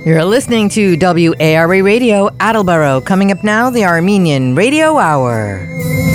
You're listening to WARA Radio, Attleboro. Coming up now, the Armenian Radio Hour.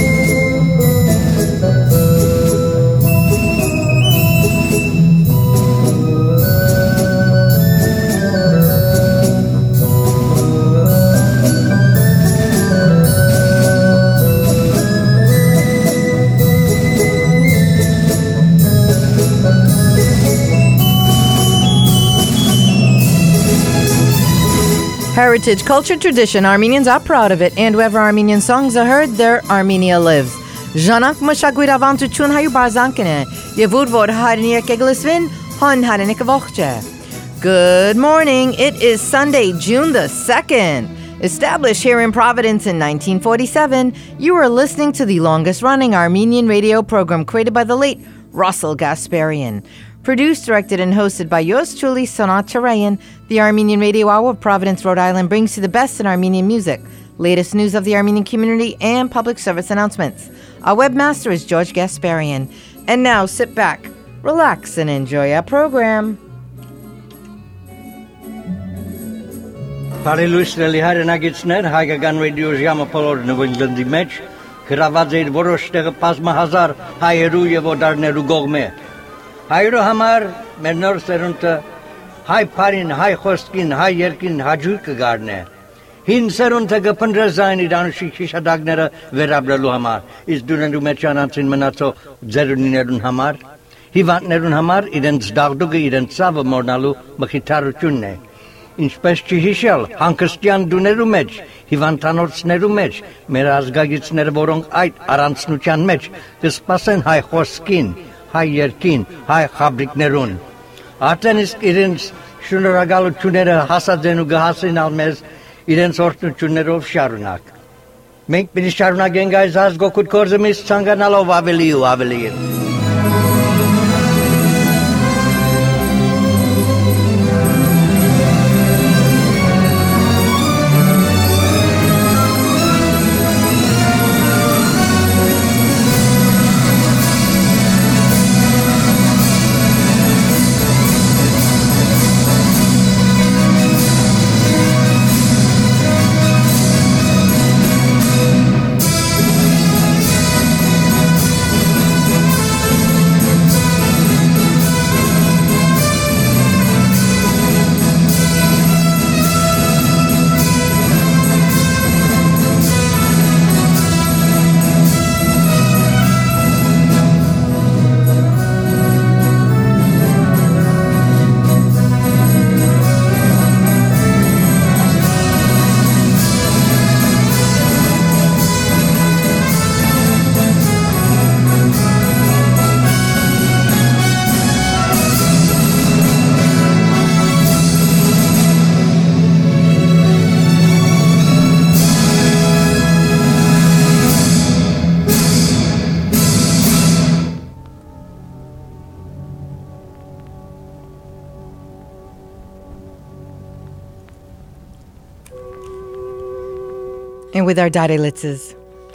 Heritage, culture, tradition. Armenians are proud of it, and wherever Armenian songs are heard, there Armenia lives. Janak mashagwiravan tu chun hayu barzankene. Yevud vod harnier keglisvin, hon harnik voche. Good morning. It is Sunday, June the 2nd. Established here in Providence in 1947, you are listening to the longest-running Armenian radio program created by the late Russell Gasparian. Produced, directed, and hosted by yours truly, Sonat Charayan, the Armenian Radio Hour of Providence, Rhode Island brings you the best in Armenian music, latest news of the Armenian community, and public service announcements. Our webmaster is George Gasparian. And now, sit back, relax, and enjoy our program. Բարելույսների հայրենագիցներ հայկական ռադիո ժամապոլոր նվնջնդի մեջ գրաված էր որոշ տեղը բազմահազար հայերու եւ օտարներու կողմէ հայրո համար մեր նոր սերունդը հայ բարին հայ խոսքին հայ երկին հաջույք կգարնե հին սերունդը կփնտրզային իր անուշիկ հիշադակները վերաբերելու համար իսկ դուրնու մեջ անցին մնացող ձերունիներուն համար հիվանդներուն համար իրենց դաղդուկը իրենց ցավը մորնալու մխիթարությունն է Ինչպես չհիշել հանգստյան դուներու մեջ, հիվանդանոցներու մեջ, մեր ազգագիցները, որոնք այդ առանցնության մեջ կսպասեն հայ խոսքին, հայ երկին, հայ խաբրիկներուն։ Արդեն իսկ իրենց շնորհակալությունները հասած են ու կհասնեն մեզ իրենց օրհնություններով շարունակ։ Մենք պիտի շարունակենք այս ազգօգուտ գործը մեզ ցանկանալով ավելի ու ավելի։ And with our Dadelitzes.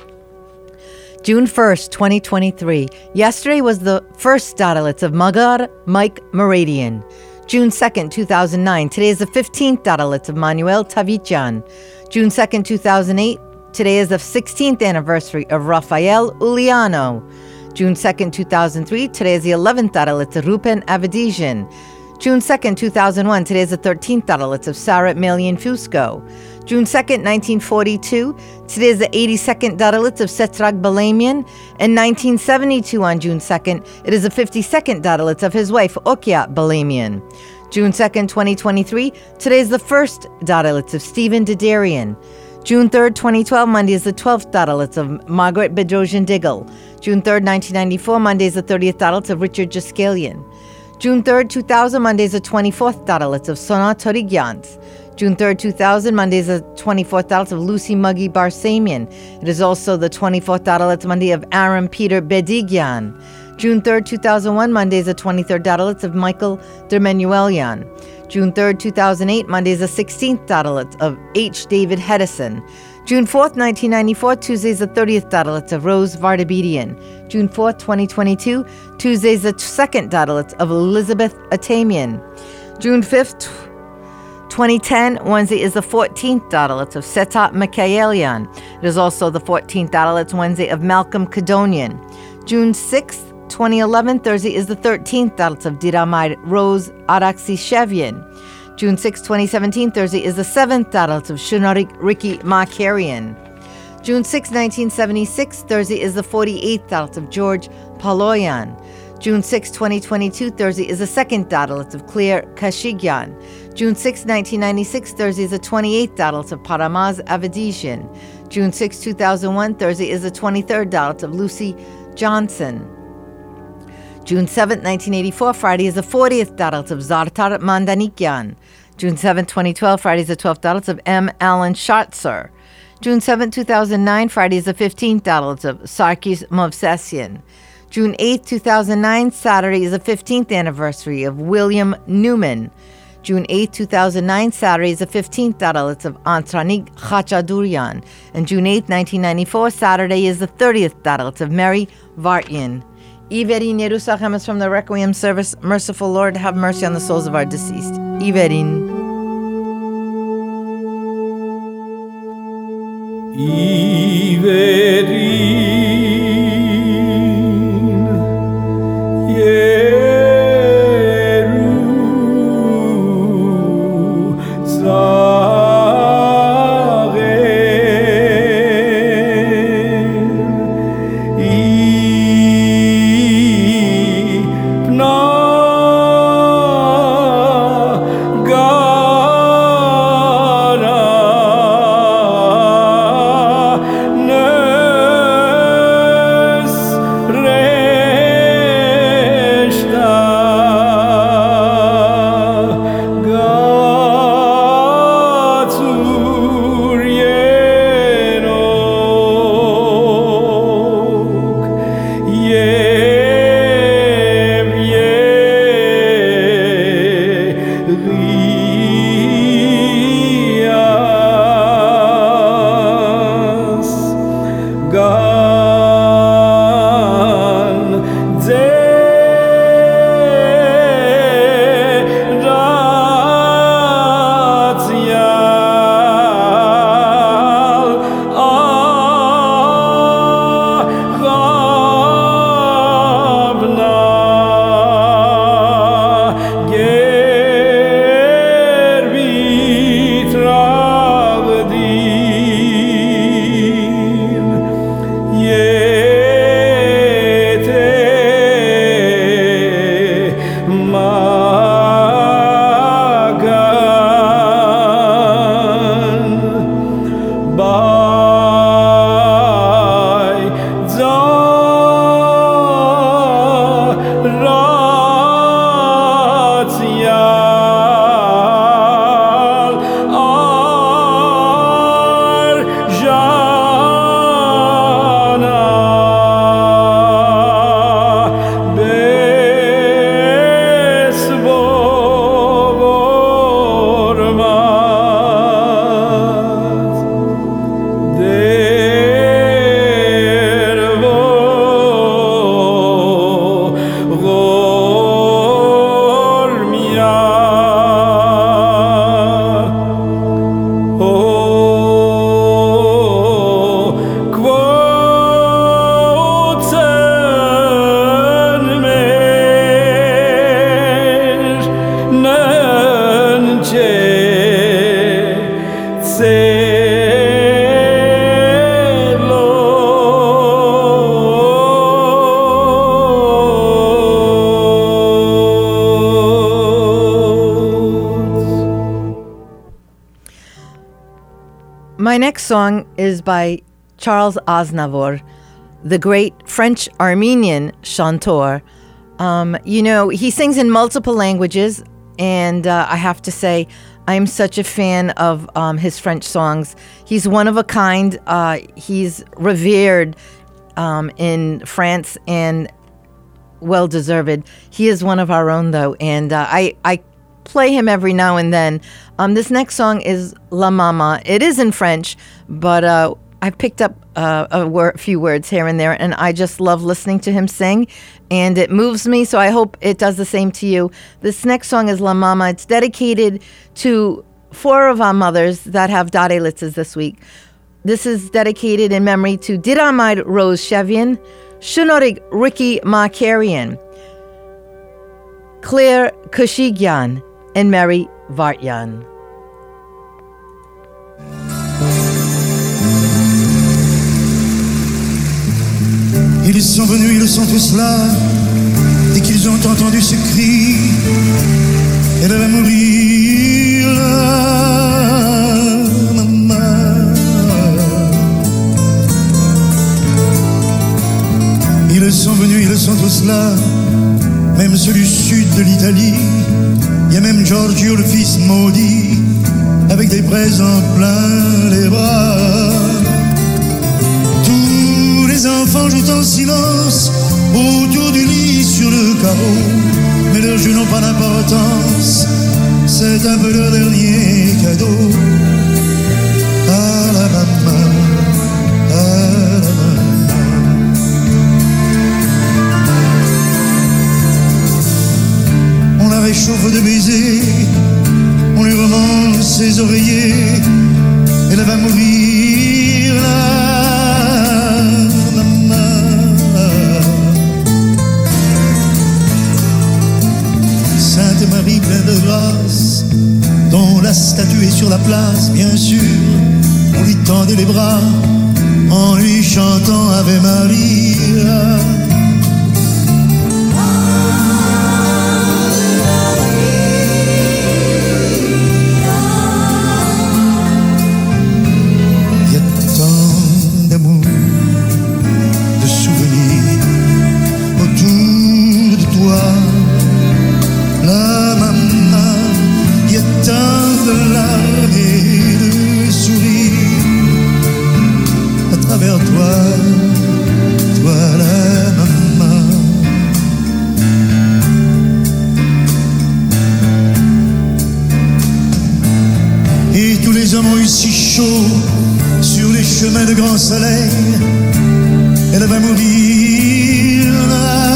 June 1st, 2023. Yesterday was the first Dadelitz of Magar Mike Meridian. June 2nd, 2009. Today is the 15th Dadelitz of Manuel Tavichan. June 2nd, 2008. Today is the 16th anniversary of Rafael Uliano. June 2nd, 2003. Today is the 11th Dadelitz of Rupen Avedijan. June 2nd, 2001. Today is the 13th Dadelitz of Sarat Melian Fusco. June 2nd, 1942, today is the 82nd Dadelitz of Setrag Balamian. In 1972, on June 2nd, it is the 52nd Dadelitz of his wife, Okya Balamian. June 2nd, 2023, today is the first Dadelitz of Stephen Didarian. June 3rd, 2012, Monday is the 12th Dadelitz of Margaret Bedrosian Diggle. June 3rd, 1994, Monday is the 30th Dadelitz of Richard Jaskalian. June 3rd, 2000, Monday is the 24th Dadelitz of Sona Torigyans. June 3rd, 2000, Monday is the 24th Dadelitz of Lucy Muggy Barsamian. It is also the 24th Dadelitz Monday of Aaron Peter Bedigyan. June 3rd, 2001, Monday is the 23rd Dadelitz of Michael Dermenuelian. June 3rd, 2008, Monday is the 16th Dadelitz of H. David Hedison. June 4th, 1994, Tuesday is the 30th Dadelitz of Rose Vardabedian. June 4th, 2022, Tuesday is the 2nd Dadelitz of Elizabeth Atamian. June 5th, 2010, Wednesday, is the 14th Datalitz of Seta Mikaelian. It is also the 14th Datalitz Wednesday of Malcolm Kadonian. June 6th, 2011, Thursday, is the 13th Datalitz of Diramai Rose Araksishevian. June 6, 2017, Thursday, is the 7th Datalitz of Shunarik Ricky Makarian. June 6, 1976, Thursday, is the 48th Datalitz of George Paloyan. June 6, 2022, Thursday, is the 2nd Datalitz of Claire Kashigyan. June 6, 1996, Thursday, is the 28th Datalitz of Paramaz Avadishian. June 6, 2001, Thursday, is the 23rd Datalitz of Lucy Johnson. June 7, 1984, Friday, is the 40th Datalitz of Zartar Mandanikyan. June 7, 2012, Friday, is the 12th Datalitz of M. Alan Schatzer. June 7, 2009, Friday, is the 15th Datalitz of Sarkis Movsesian. June 8, 2009, Saturday, is the 15th anniversary of William Newman. June 8, 2009, Saturday, is the 15th Datalitz of Antranik Khachadurian. And June 8, 1994, Saturday, is the 30th Datalitz of Mary Vartyan. Iverin Yerusachem is from the Requiem service. Merciful Lord, have mercy on the souls of our deceased. Iverin. My next song is by Charles Aznavour, the great French-Armenian chanteur. He sings in multiple languages, and I have to say, I'm such a fan of his French songs. He's one of a kind. He's revered in France, and well-deserved. He is one of our own, though, and I play him every now and then. This next song is La Mama. It is in French, but I picked up a few words here and there, and I just love listening to him sing, and it moves me, so I hope it does the same to you. This next song is La Mama. It's dedicated to four of our mothers that have Dade Litzes this week. This is dedicated in memory to Diramide Rose Shevian, Shunorig Ricky Markarian, Claire Kushigyan, and Mary Vartyan. Ils sont venus, ils sont tous là, dès qu'ils ont entendu ce cri, elle va mourir là, maman. Ils sont venus, ils sont tous là, même ceux du sud de l'Italie. Il y a même Giorgio, le fils maudit, avec des présents plein les bras. Tous les enfants jouent en silence autour du lit sur le carreau, mais leurs jeux n'ont pas d'importance, c'est un peu leur dernier cadeau. À la maman, à la maman. On la réchauffe de baisers, on lui remonte ses oreillers, elle va mourir là. Sainte Marie pleine de grâce, dont la statue est sur la place, bien sûr, on lui tendait les bras en lui chantant Ave Maria. Il y a tant d'amour, de souvenirs autour de toi. La maman, il y a tant de larmes et de sourires à travers toi, toi la maman. Et tous les hommes ont eu si chaud sur les chemins de grand soleil, elle va mourir là.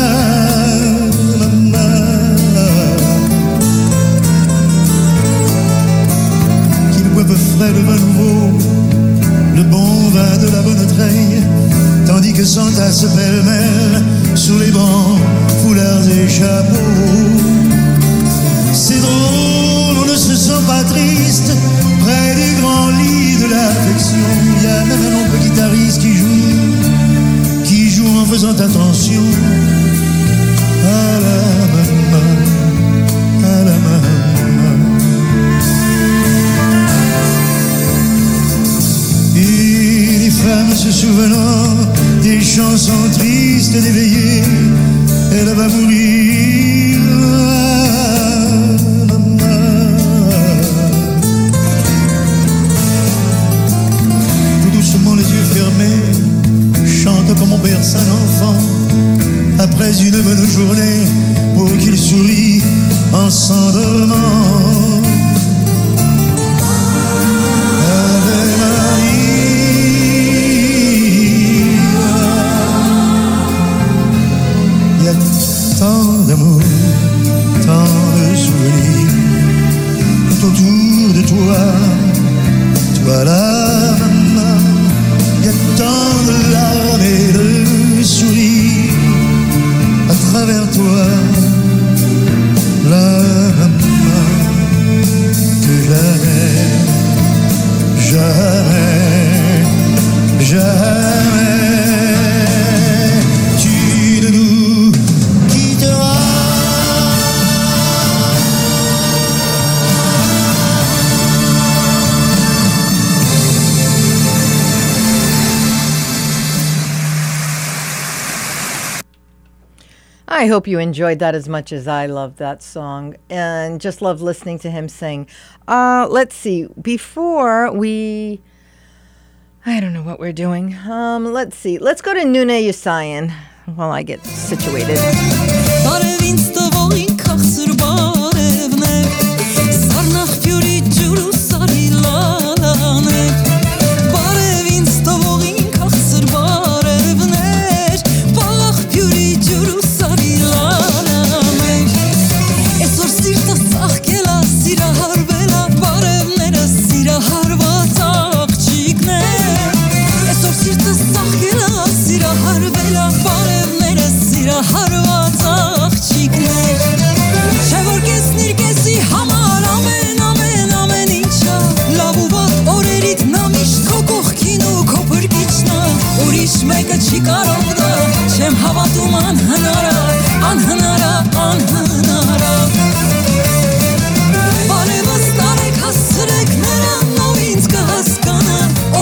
Frais le vin nouveau, le bon vin de la bonne treille, tandis que s'entassent pêle-mêle sur les bancs, foulards et chapeaux. C'est drôle, on ne se sent pas triste près du grand lit de l'affection. Il y a même un oncle guitariste qui joue en faisant attention à la maman, à la maman. Femme se souvenant des chansons tristes d'éveillé, elle va mourir. Tout doucement les yeux fermés, chante comme on berce un enfant après une bonne journée pour qu'il sourie en s'endormant. Tant d'amour, tant de souvenirs autour de toi, toi la maman. Il y a tant de larmes et de sourires à travers toi, la maman, que jamais, jamais, jamais tu ne nous quitteras. I hope you enjoyed that as much as I loved that song and just love listening to him sing. Let's see. Before we... I don't know what we're doing. Let's see. Let's go to Nune Yusayan while I get situated. Esor sirta sah kela sirahar vela barevnere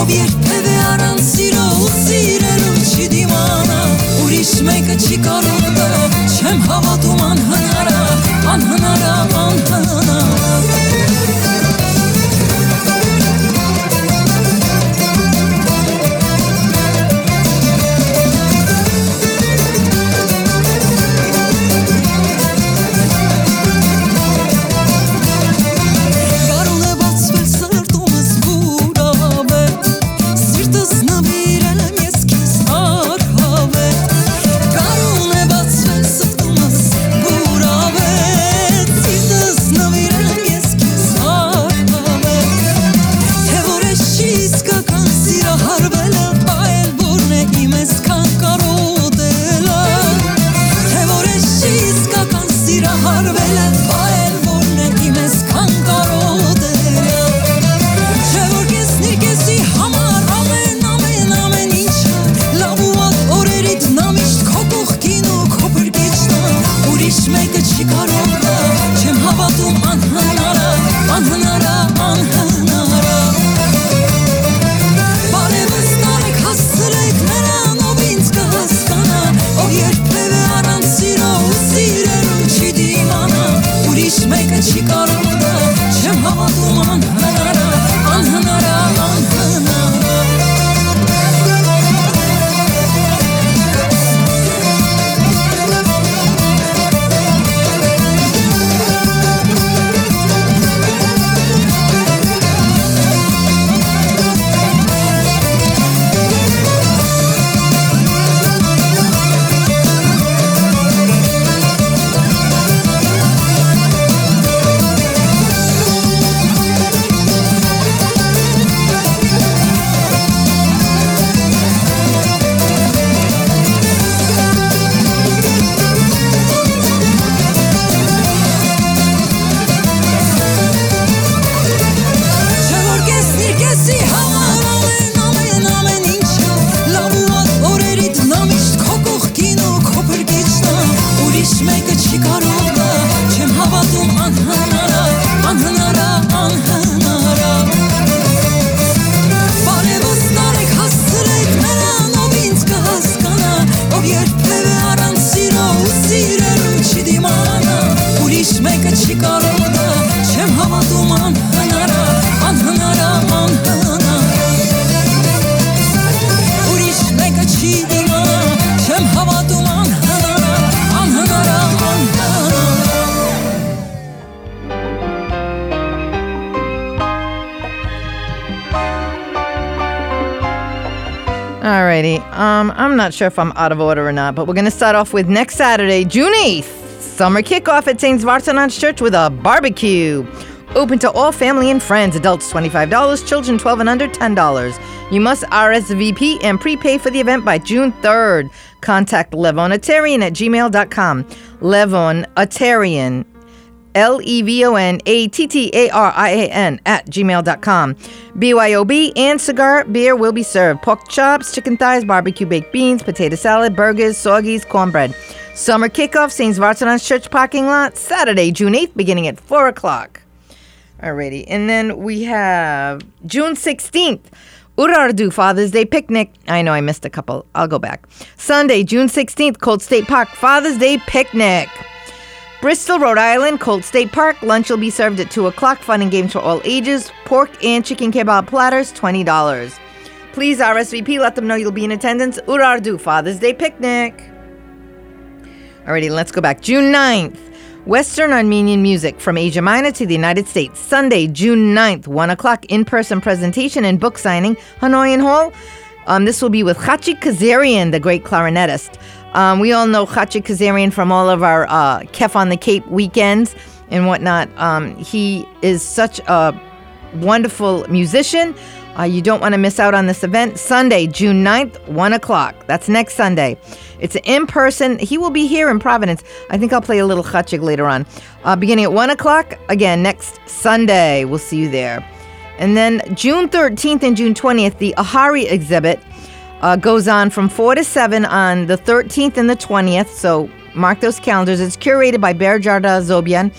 ով երբևէ առանց սիրո ու սիրելու չի դիմանա ուրիշ մեկը չի կարող դա չեմ հավատում անհնարա անհնարա անհնարա Alrighty, I'm not sure if I'm out of order or not, but we're going to start off with next Saturday, June 8th, summer kickoff at St. Vartanant's Church with a barbecue. Open to all family and friends, adults $25, children 12 and under $10. You must RSVP and prepay for the event by June 3rd. Contact Levonatarian at gmail.com. Levonatarian, LEVONATTARIAN at gmail.com. BYOB and cigar beer will be served. Pork chops, chicken thighs, barbecue baked beans, potato salad, burgers, soggies, cornbread. Summer kickoff, St. Vartanant's Church parking lot, Saturday, June 8th, beginning at 4 o'clock. Alrighty, and then we have June 16th. Urartu Father's Day Picnic. I know I missed a couple. I'll go back. Sunday, June 16th, Colt State Park Father's Day Picnic. Bristol, Rhode Island, Colt State Park. Lunch will be served at 2 o'clock. Fun and games for all ages. Pork and chicken kebab platters, $20. Please RSVP. Let them know you'll be in attendance. Urartu Father's Day Picnic. Alrighty, let's go back. June 9th. Western Armenian music from Asia Minor to the United States. Sunday, June 9th, 1 o'clock, in-person presentation and book signing, Hanoian Hall. This will be with Chachi Kazarian, the great clarinetist. We all know Chachi Kazarian from all of our Kef on the Cape weekends and whatnot. He is such a wonderful musician. You don't want to miss out on this event. Sunday, June 9th, 1 o'clock. That's next Sunday. It's in person. He will be here in Providence. I think I'll play a little chachik later on. Beginning at 1 o'clock, again, next Sunday. We'll see you there. And then June 13th and June 20th, the Ahari exhibit goes on from 4 to 7 on the 13th and the 20th. So mark those calendars. It's curated by Berjarda Zobian.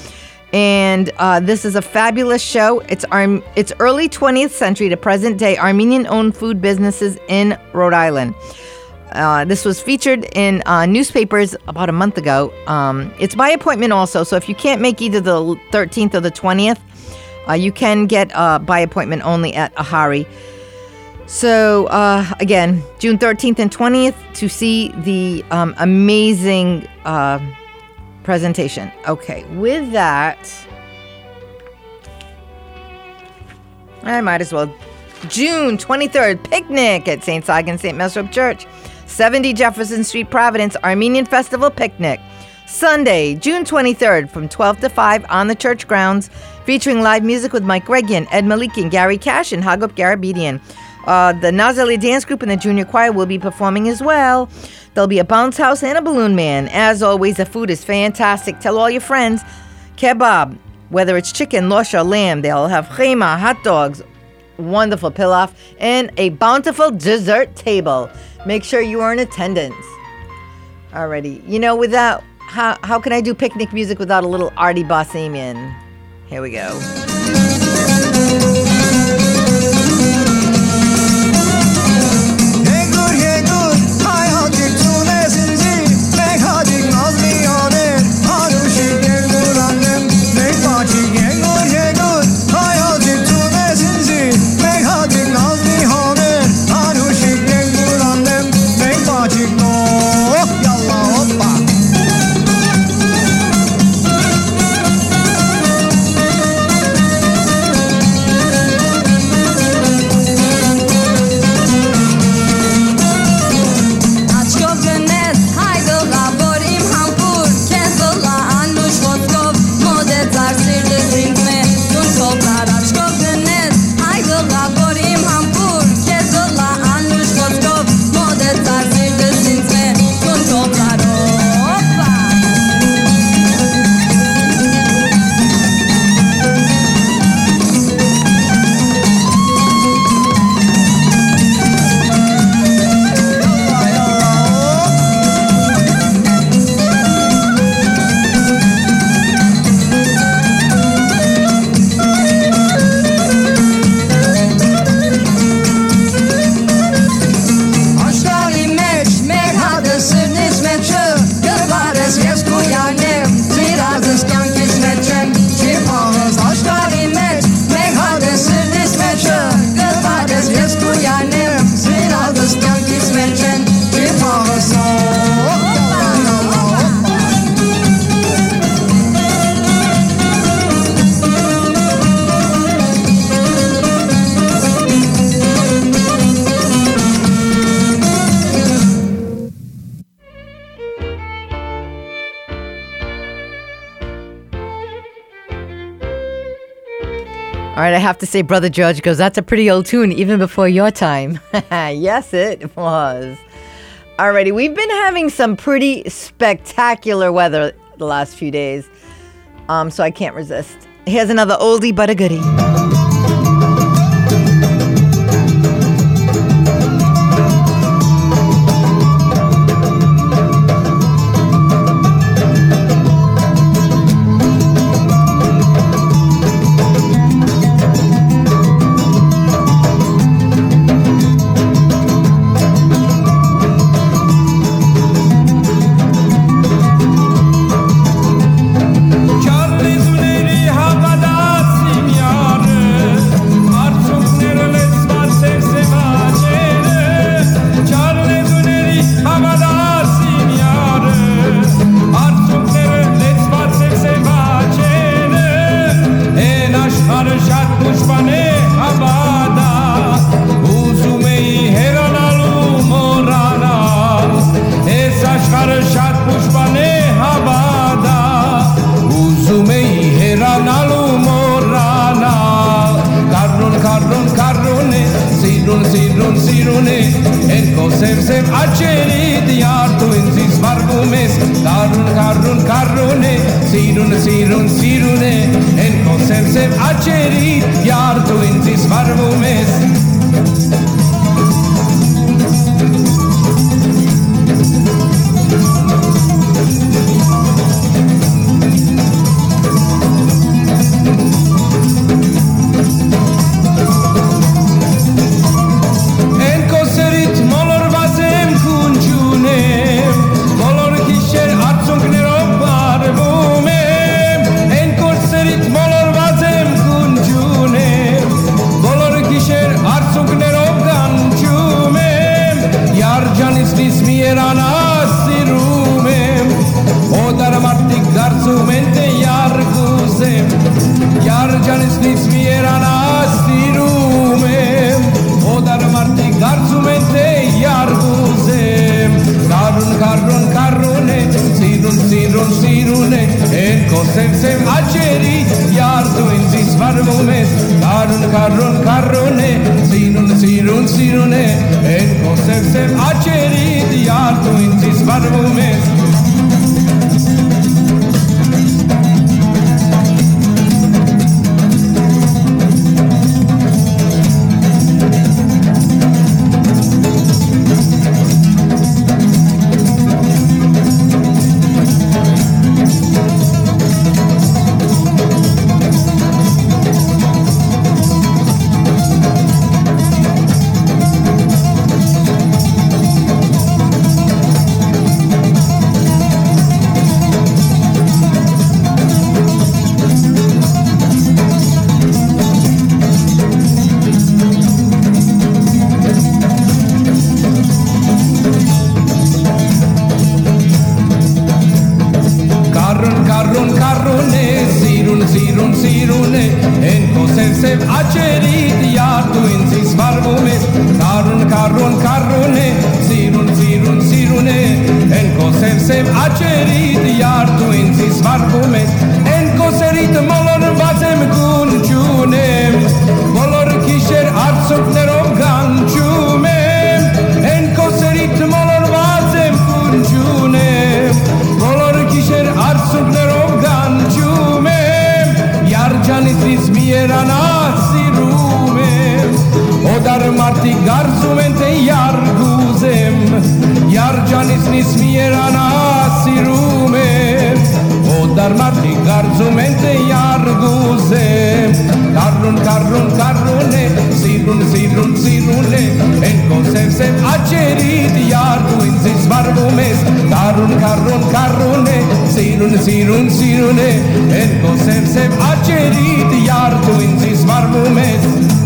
And this is a fabulous show. It's early 20th century to present day Armenian-owned food businesses in Rhode Island. This was featured in newspapers about a month ago. It's by appointment also, so if you can't make either the 13th or the 20th, you can get by appointment only at Ahari. So, again, June 13th and 20th to see the amazing presentation. Okay, with that, I might as well. June 23rd, picnic at St. Seigen St. Mesrop Church, 70 Jefferson Street, Providence, Armenian Festival Picnic. Sunday, June 23rd, from 12 to 5 on the church grounds, featuring live music with Mike Regian, Ed Malikian, Gary Cash, and Hagop Garabedian. The Nazali Dance Group and the Junior Choir will be performing as well. There'll be a bounce house and a balloon man. As always, the food is fantastic. Tell all your friends. Kebab, whether it's chicken, losh, or lamb. They'll have chema, hot dogs, wonderful pilaf, and a bountiful dessert table. Make sure you are in attendance. Alrighty. You know, without, how can I do picnic music without a little Artie Bassemian? Here we go. All right, I have to say, Brother George goes, that's a pretty old tune, even before your time. Yes, it was. Alrighty, we've been having some pretty spectacular weather the last few days, so I can't resist. Here's another oldie but a goodie. carrone, sirune, en kosevsev acerit, iar tu incis barbumes. Sirune, en kosevsev acerit, iar tu incis barbumes. Carrone, sirune, en kosevsev acerit, iar tu incis barbumes. En koserit molor vazem kunchunem, molor kisher arsuk nerov ganchumem. En koserit molor vazem kunchunem, molor kisher arsuk nerov ganchumem. Yarjanis nismierana sirumem, odar marti garzumente yarguzem. Yarjanis nismierana sirumem, odar marti garzumente yarguzem. Carrone, sirune, en kosevsev acerit, iar tu incis barbumes. Carrone, sirune, en kosevsev acerit, iar tu incis barbumes.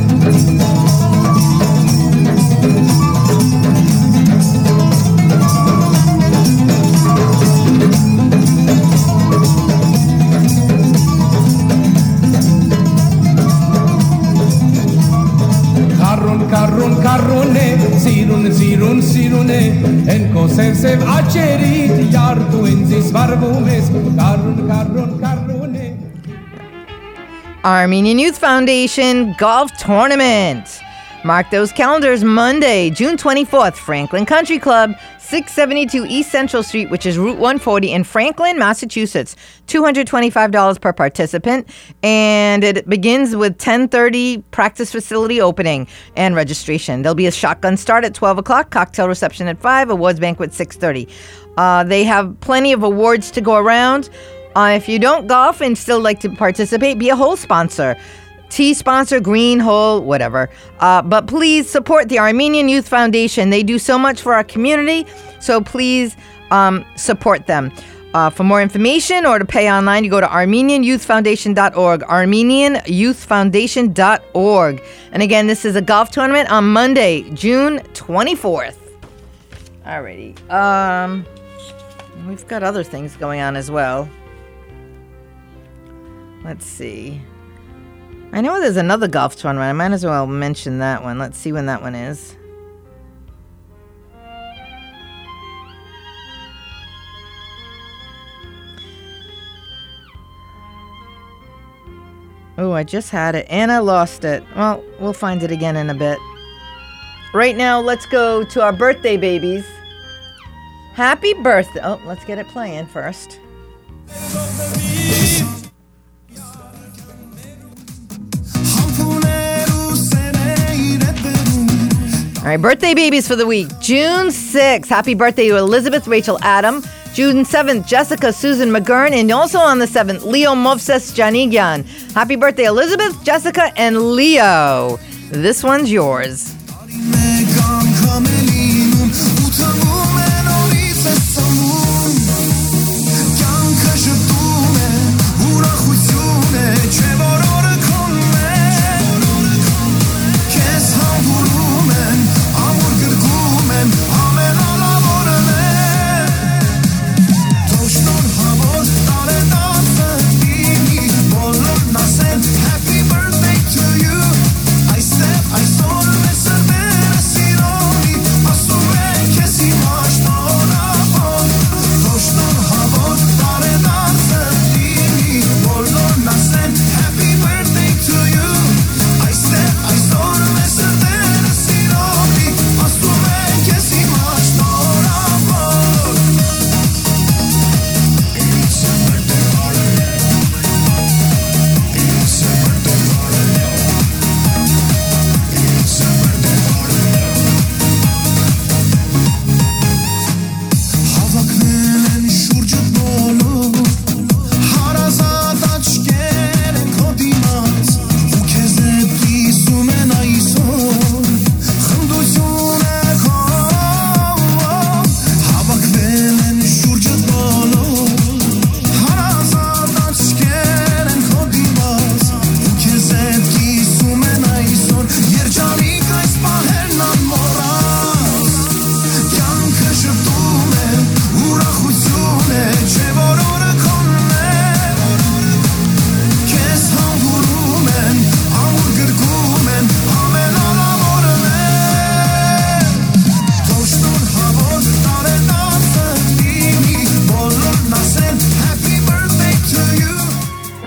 Carrone, sirune, en kosevsev acerit, iar tu incis barbumes. Carrone. Armenian Youth Foundation Golf Tournament. Mark those calendars. Monday, June 24th, Franklin Country Club, 672 East Central Street, which is Route 140 in Franklin, Massachusetts. $225 per participant. And it begins with 10:30 practice facility opening and registration. There'll be a shotgun start at 12 o'clock, cocktail reception at 5, awards banquet 6:30. They have plenty of awards to go around. If you don't golf and still like to participate, be a hole sponsor. Tee sponsor, green, hole, whatever. But please support the Armenian Youth Foundation. They do so much for our community, so please support them. For more information or to pay online, you go to armenianyouthfoundation.org, armenianyouthfoundation.org. And again, this is a golf tournament on Monday, June 24th. Alrighty. We've got other things going on as well. Let's see. I know there's another golf tournament. I might as well mention that one. Let's see when that one is. Oh, I just had it and I lost it. Well, we'll find it again in a bit. Right now, let's go to our birthday babies. Happy birthday. Oh, let's get it playing first. All right, birthday babies for the week. June 6th, happy birthday to Elizabeth Rachel Adam. June 7th, Jessica Susan McGurn. And also on the 7th, Leo Movses Janigyan. Happy birthday, Elizabeth, Jessica, and Leo. This one's yours. I saw the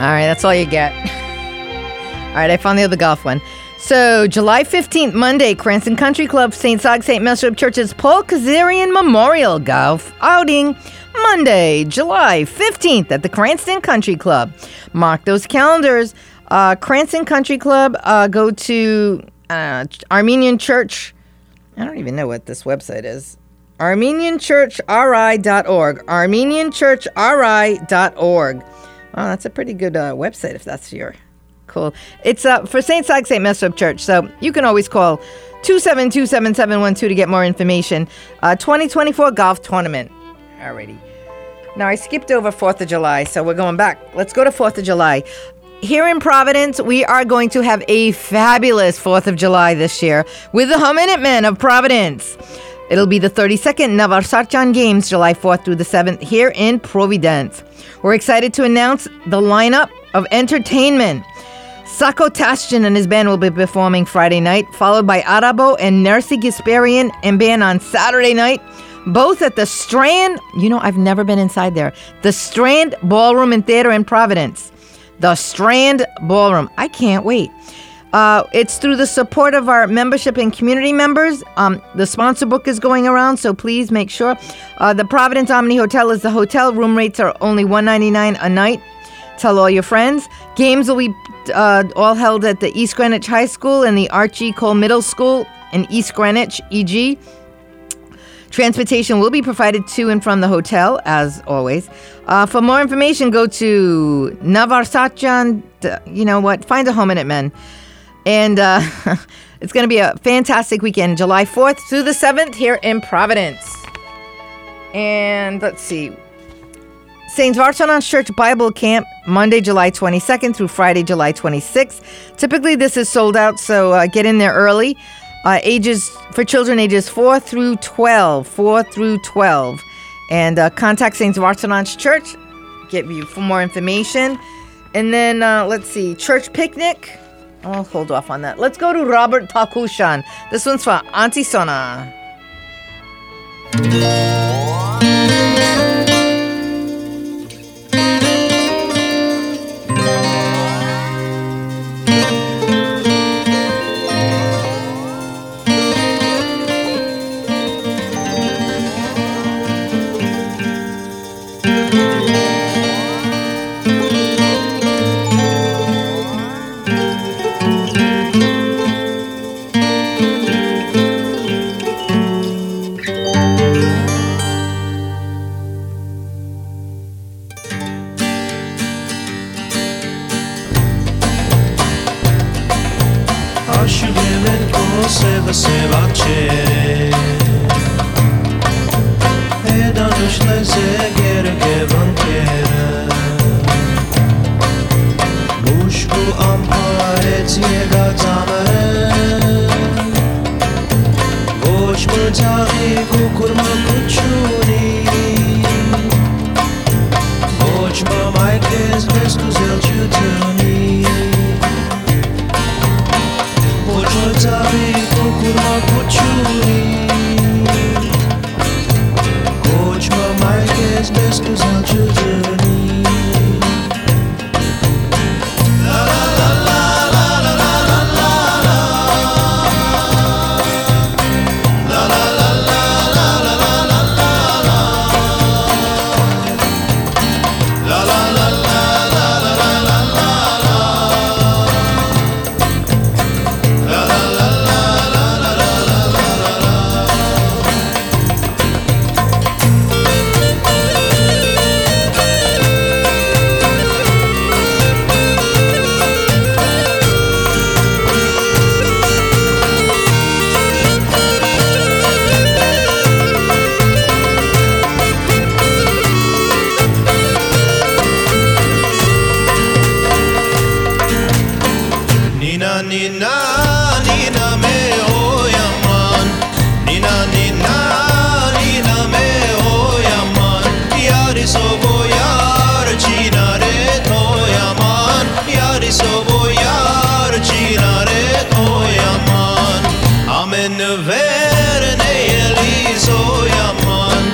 right, that's all you get. All right, I found the other golf one. So, July 15th, Monday, Cranston Country Club, St. Zog, St. Mesrop Church's Paul Kazarian Memorial Golf Outing. Monday, July 15th at the Cranston Country Club. Mark those calendars. Cranston Country Club, go to Armenian Church. I don't even know what this website is. ArmenianChurchRI.org. ArmenianChurchRI.org. Oh, that's a pretty good website if that's your... Cool. It's for St. Zog, St. Mesrop Church. So you can always call 272-7712 to get more information. 2024 golf tournament. Alrighty. Now, I skipped over 4th of July, so we're going back. Let's go to 4th of July. Here in Providence, we are going to have a fabulous 4th of July this year with the Minutemen of Providence. It'll be the 32nd Navar Sarchan Games, July 4th through the 7th, here in Providence. We're excited to announce the lineup of entertainment. Sako Tashjan and his band will be performing Friday night, followed by Arabo and Nersi Gisperian and band on Saturday night, both at the Strand. You know, I've never been inside there. The Strand Ballroom and Theater in Providence. The Strand Ballroom. I can't wait. It's through the support of our membership and community members. The sponsor book is going around, so please make sure. The Providence Omni Hotel is the hotel. Room rates are only $199 a night. Tell all your friends. Games will be all held at the East Greenwich High School and the Archie Cole Middle School in East Greenwich, EG. Transportation will be provided to and from the hotel, as always. For more information, go to Navar Sarchan. You know what? Find a home in it, men. And it's going to be a fantastic weekend, July 4th through the 7th here in Providence. And let's see. St. Vartanon's Church Bible Camp, Monday, July 22nd through Friday, July 26th. Typically, this is sold out, so get in there early. Ages for children ages 4 through 12. And contact St. Vartanon's Church, get you for more information. And then, let's see, church picnic. I'll hold off on that. Let's go to Robert Takushan. This one's for Auntie Sona.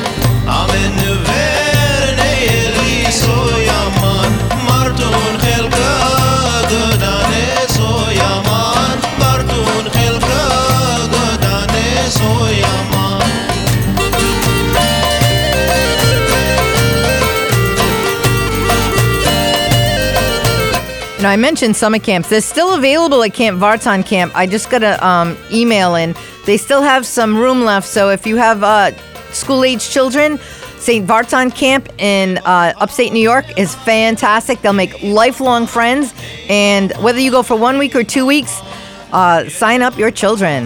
Marton Now, I mentioned summer camps. They're still available at Camp Vartan Camp. I just got an email in. They still have some room left. So if you have school-age children, St. Vartan Camp in upstate New York is fantastic. They'll make lifelong friends. And whether you go for 1 week or 2 weeks, sign up your children.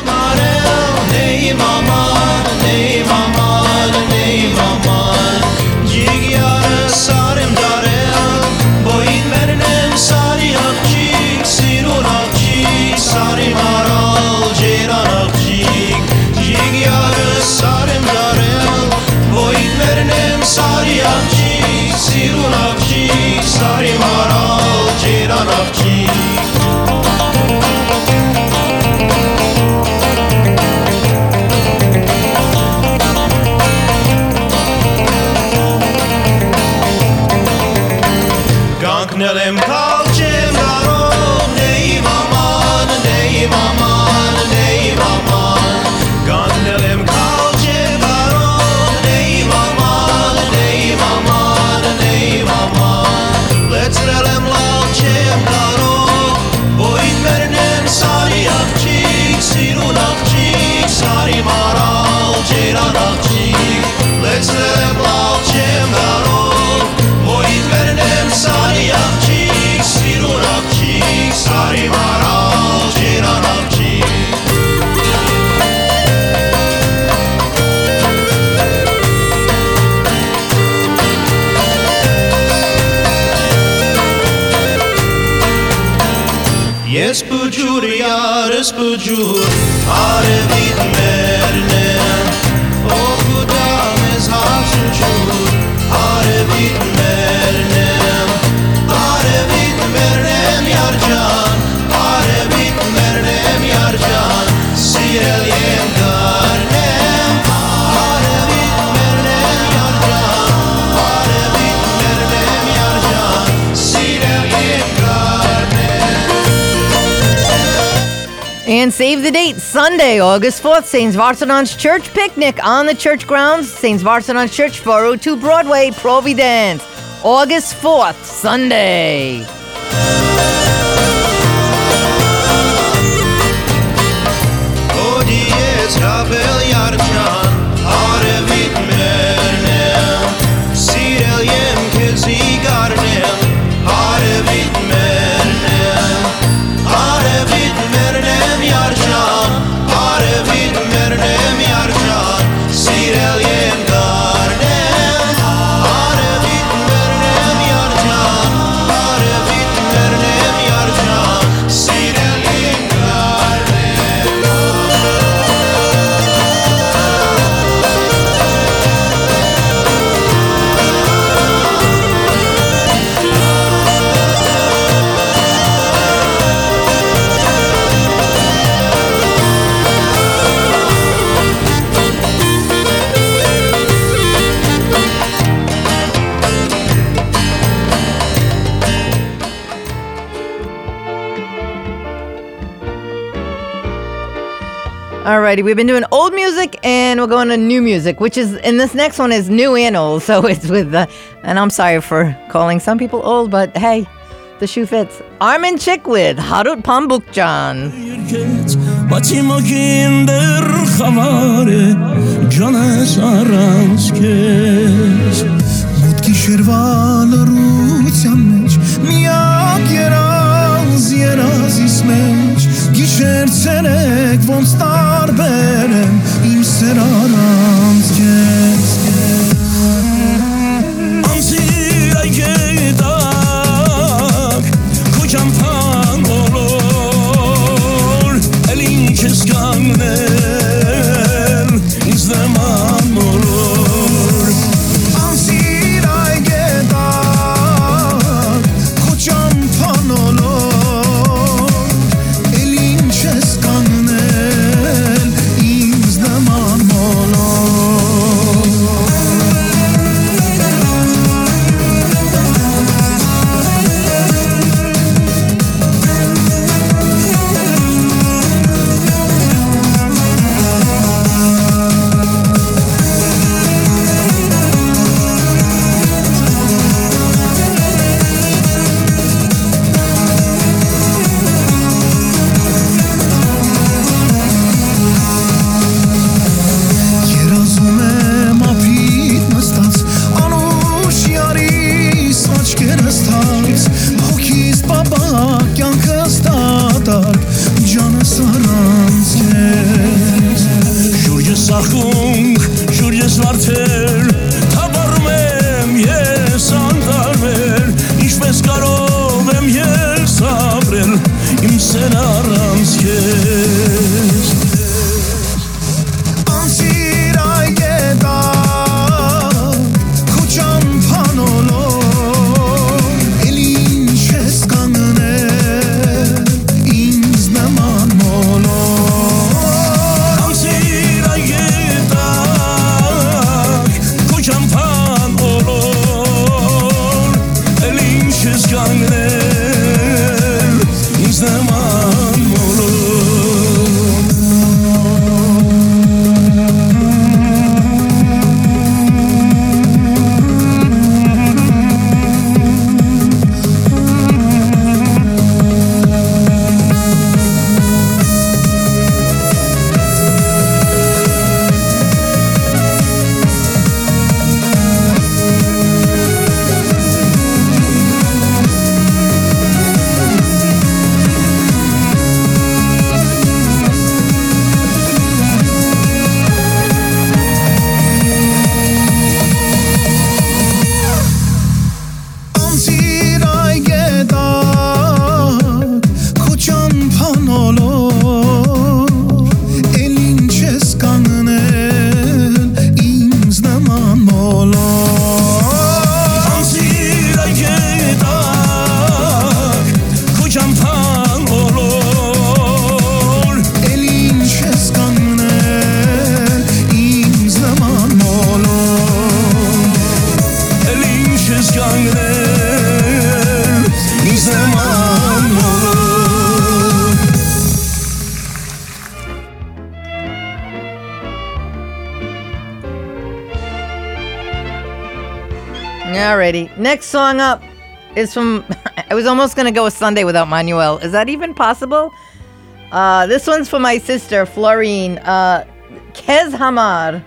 Nelem kalcem garon ney maman ney maman ney maman Ganelem kalcem garon ney maman ney maman ney maman Let's nelem lalcem garon boyt vernem sari akçik sirun akçik sari maral ceyran akçik Let's nelem lalcem garon boyt vernem sari akçik sirun akçik sari maral ceyran akçik Yes bucur yarız bucur are bitmernem O kudam ez hasucur are bitmernem are bitmernem yarcan are bitmernem yarcan sirel yem karnem are bitmernem yarcan are bitmernem yarcan sirel yem karnem And save the date, Sunday, August 4th, St. Vartanon's Church Picnic on the church grounds, St. Vartanon's Church, 402 Broadway, Providence. August 4th, Sunday. O dies rabel yarcan are bitmernem sirel yem kezi garnem are bitmernem are bitmernem yarcan are bitmernem yarcan sirel yem garnem are bitmernem yarcan are bitmernem yarcan sirel yem garnem Alrighty, we've been doing old music and we're going to new music, which is, and this next one is new and old, so it's with, and I'm sorry for calling some people old, but hey, the shoe fits. Armin Chick with Harut Pambukjan. Batimo kinder khavare janas aranskes Mutki shirval rutsam mech miak yeraz ismech Gisher tserek von star berem im seraranskes Ansi aygedak kocam fan olur elin keskanler izlemem olur Ansir aygedak kocam fan olur Elin çeskanel Ախունք ջուր ես վարդել թաբարում եմ ես անդարվել ինչպես կարող եմ ես ապրել իմ սեր առանց քեզ Անցիր այգետա քո ճամփան ոլոր էլ ինչ ես կանգնել ինձ նման մոլոր Անցիր այգետա քո ճամփան ոլոր էլ ինչ ես կանգնել ինձ նման մոլոր Alrighty, next song up is from, I was almost going to go a Sunday without Manuel. Is that even possible? This one's for my sister, Florine. Kez Hamar.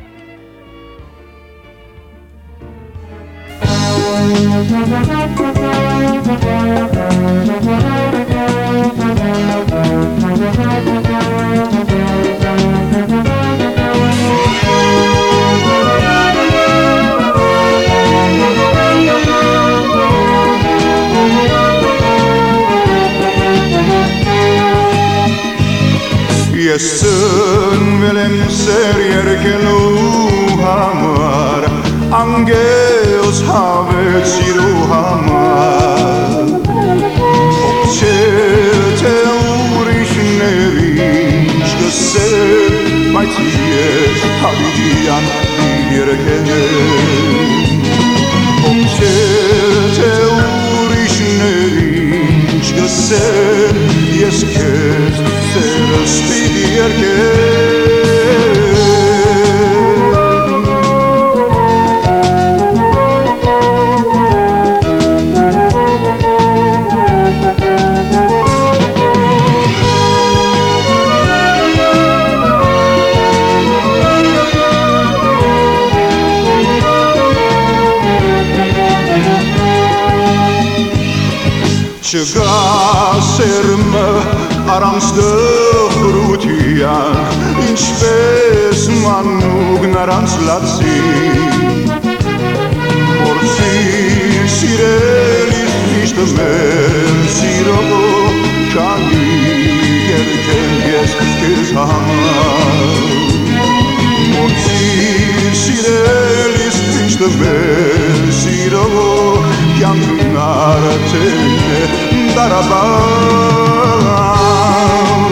Ես ծնվել եմ սեր երկելու համար անգելս հավեց սիրու համար Ով չէ թե ուրիշներին չգսել բայց ես հավիդյան երկել Ով չէ թե ուրիշներին չգսել ես քեզ սերս պիտի երկել Չգա սերմը առանց դխրության ինչպես մանուկն առանց լացի Որցիր սիրելիս միշտ մեր սիրով քանի երկել ես քեզ համար Որցիր սիրելիս միշտ մեր սիրով կյանքն արդեն է դարաբան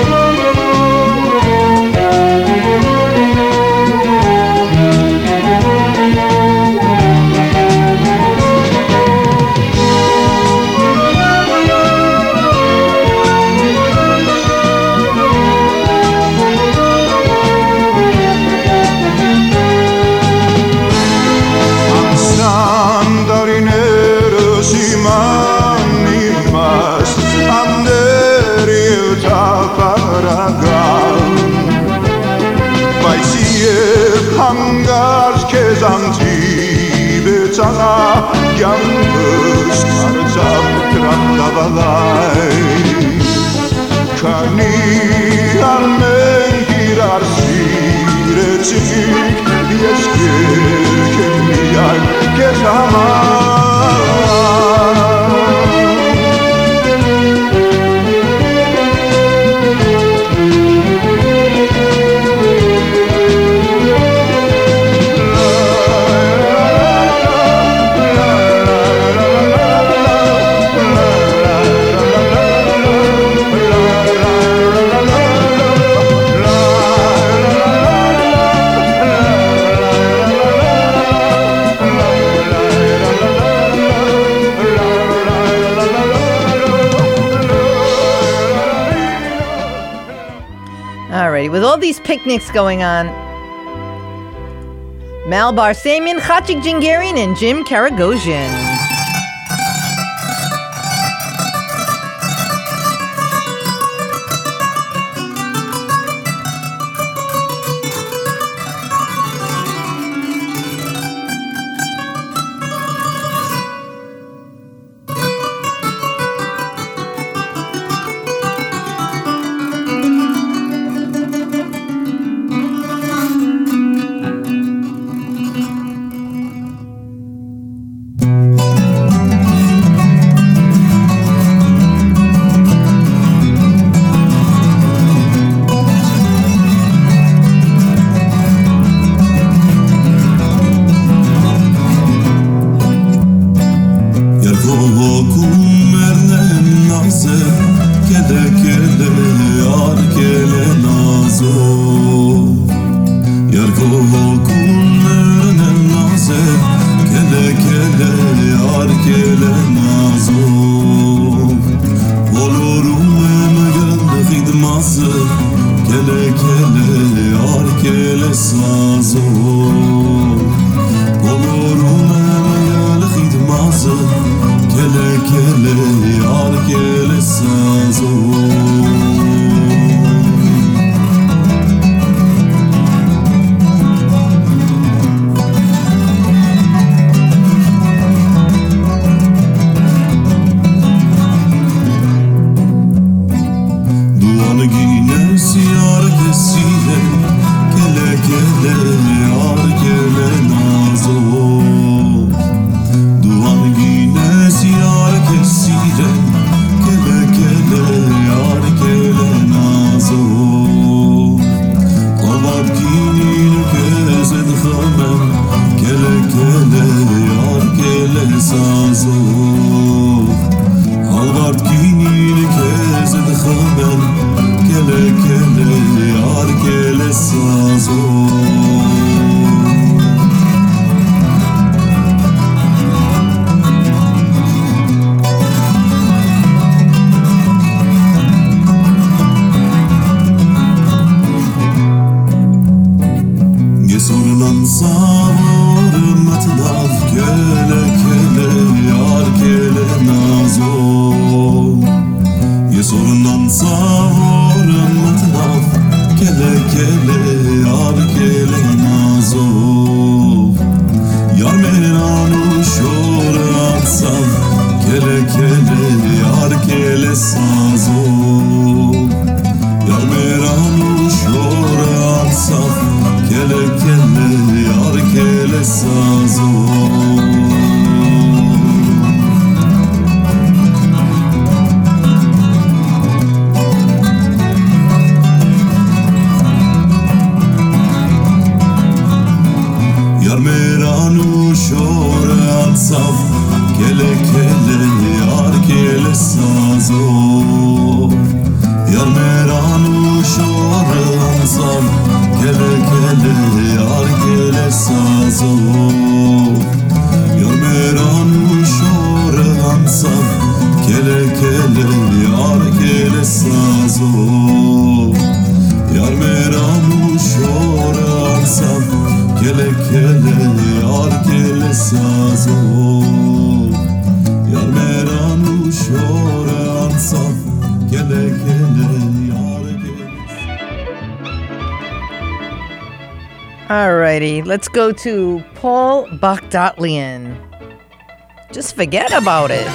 Հանգարց քեզ անցիվեցանա կյանքս կարծավ տրախտավալայ Քանի ամենք իրար սիրեցին all these picnics going on. Mal Barsamian, Khachik Jingarian, and Jim Karagosian. Alrighty, let's go to Paul Bakhtalian. Just forget about it.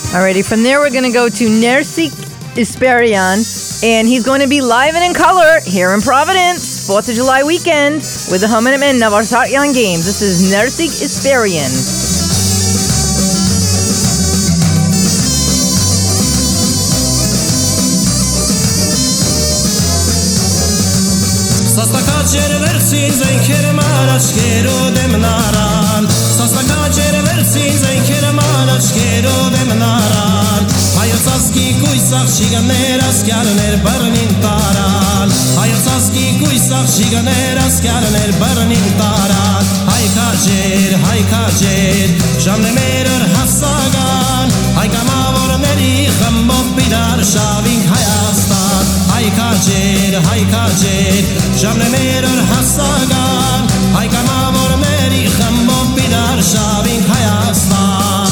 Alrighty, from there we're going to go to Nersik Isperian, and he's going to be live and in color here in Providence, 4th of July weekend, with the Hominum and Navarsaryan Games. This is Nersik Isperian. Sastakacer versi zenkere maraş kero demnaran Sastakacer versi zenkere maraş kero demnaran Hayosaski kuysak shiganer askarner barnin taran Hayosaski kuysak shiganer askarner barnin taran Hay kajer jamne meror hasagan Hay kamavor meri khambov bidar shaving hayastan Hay kajer jamne meror hasagan Hay kamavor meri khambov bidar shaving hayastan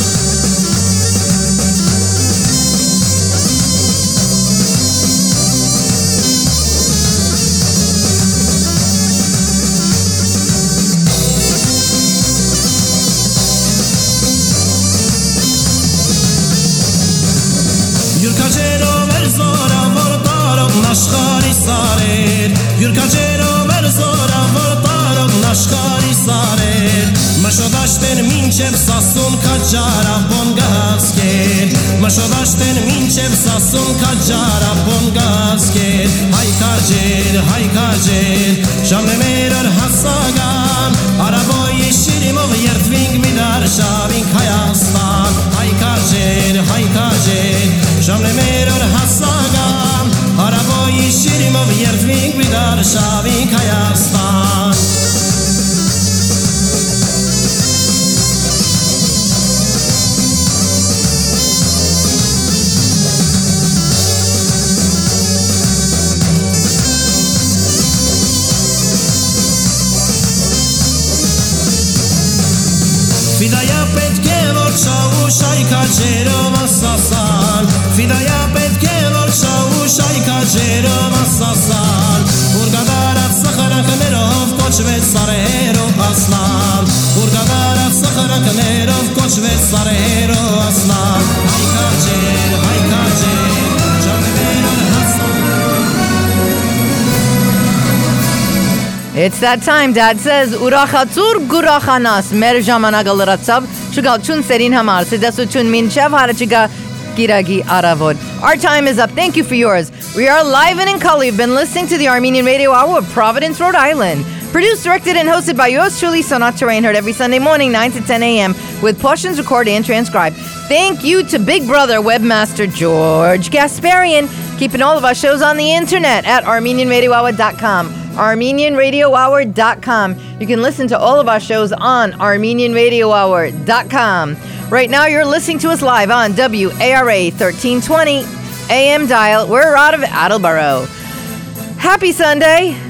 Yurkacero verzora vortarom nashkhari sarer Yurkacero verzora vortarom nashkhari sarer Mashodashten minchev sasun kajara bongasker Mashodashten minchev sasun kajara bongasker Hay kajer shamne merar hasagan Araboy shirimov yertving midar shaving hayastan Hay kajer shamne merar hasagan Araboy shirimov yertving midar shaving hayastan Fidaya petke vorshau shayka jerov asasan Fidaya petke vorshau shayka jerov asasan Urgadarat sakharak nerov kochvet sarero aslan Urgadarat sakharak nerov kochvet sarero aslan Hay kajer jamner hasan It's that time, Dad says. Urachatzur gurachanas mer jamanagalatsav chugal chun serin hamar sedasu chun minchev harachiga giragi aravod. Our time is up. Thank you for yours. We are live and in color. You've been listening to the Armenian Radio Hour of Providence, Rhode Island. Produced, directed, and hosted by yours truly, Sonat Terrain, heard every Sunday morning, 9 to 10 a.m., with portions recorded and transcribed. Thank you to Big Brother webmaster George Gasparian, keeping all of our shows on the internet at ArmenianRadioHour.com. ArmenianRadioHour.com. You can listen to all of our shows on ArmenianRadioHour.com. Right now, you're listening to us live on WARA 1320 AM dial. We're out of Attleboro. Happy Sunday.